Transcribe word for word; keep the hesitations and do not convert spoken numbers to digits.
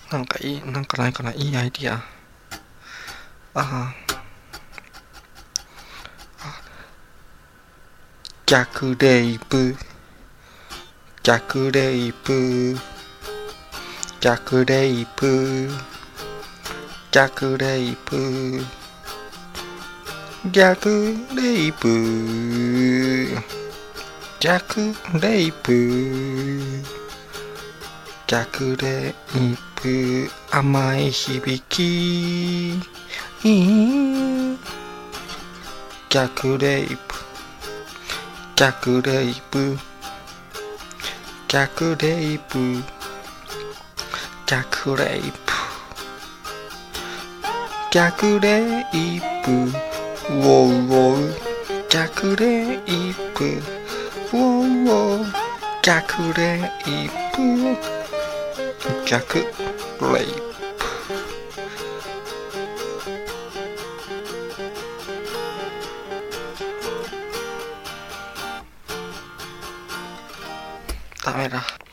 なんかいい、なんかないかな、いいアイディア。ああ、逆レイプ、逆レイプ、逆レイプ、逆レイプ、逆レイプ、逆レイプ、逆レイプ、甘い響き、逆レイプ、逆レイプ、逆レイプ、逆レイプ、逆レイプ、ウォーウォー、逆レイプ、ウォーウォー、逆レイプ、逆レイプ。ダメだ。